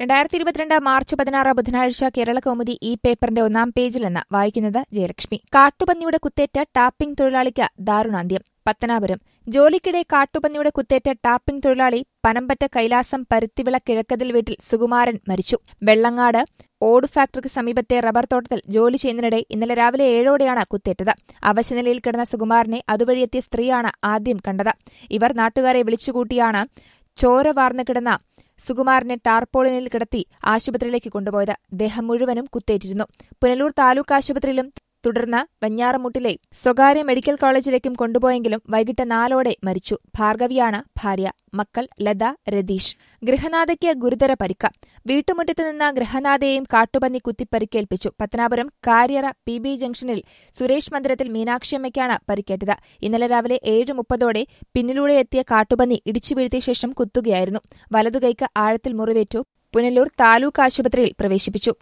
2022 March 16 ബുധനാഴ്ച കേരളകൗമുദി ഈ പേപ്പറിന്റെ ഒന്നാം പേജിൽ നിന്ന് വായിക്കുന്നത് ജയലക്ഷ്മി. കാട്ടുപന്നിയുടെ കുത്തേറ്റ ടാപ്പിംഗ് തൊഴിലാളിക്ക് ദാരുണാന്ത്യം. പത്തനാപുരം. ജോലിക്കിടെ കാട്ടുപന്നിയുടെ കുത്തേറ്റ ടാപ്പിംഗ് തൊഴിലാളി പനമ്പറ്റ കൈലാസം പരുത്തിവിള കിഴക്കതിൽ വീട്ടിൽ സുകുമാരൻ മരിച്ചു. വെള്ളങ്ങാട് ഓട് ഫാക്ടറിക്ക് സമീപത്തെ റബ്ബർ തോട്ടത്തിൽ ജോലി ചെയ്യുന്നതിനിടെ ഇന്നലെ രാവിലെ 7ഓടെയാണ് കുത്തേറ്റത്. അവശനിലയിൽ കിടന്ന സുകുമാരനെ അതുവഴിയെത്തിയ സ്ത്രീയാണ് ആദ്യം കണ്ടത്. ഇവർ നാട്ടുകാരെ വിളിച്ചുകൂട്ടിയാണ് ചോര വാർന്നു കിടന്ന സുകുമാരനെ ടാർപോളിനിൽ കിടത്തി ആശുപത്രിയിലേക്ക് കൊണ്ടുപോയത്. ദേഹം മുഴുവനും കുത്തേറ്റിരുന്നു. പുനലൂർ താലൂക്ക് ആശുപത്രിയിലും തുടർന്ന് വെഞ്ഞാറമൂട്ടിലെ സ്വകാര്യ മെഡിക്കൽ കോളേജിലേക്കും കൊണ്ടുപോയെങ്കിലും വൈകിട്ട് 4ഓടെ മരിച്ചു. ഭാർഗവിയാണ് ഭാര്യ. മക്കൾ ലത, രതീഷ്. ഗൃഹനാഥയ്ക്ക് ഗുരുതര പരിക്ക്. വീട്ടുമുറ്റത്ത് നിന്ന് ഗൃഹനാഥയെയും കാട്ടുപന്നി കുത്തിപ്പരിക്കേൽപ്പിച്ചു. പത്തനാപുരം കാര്യറ PB ജംഗ്ഷനിൽ സുരേഷ് മന്ദിരത്തിൽ മീനാക്ഷിയമ്മയ്ക്കാണ് പരിക്കേറ്റത്. ഇന്നലെ രാവിലെ 7:30ഓടെ പിന്നിലൂടെ എത്തിയ കാട്ടുപന്നി ഇടിച്ചു വീഴ്ത്തിയ ശേഷം കുത്തുകയായിരുന്നു. വലതുകൈക്ക് ആഴത്തിൽ മുറിവേറ്റു. പുനലൂർ താലൂക്ക് ആശുപത്രിയിൽ പ്രവേശിപ്പിച്ചു.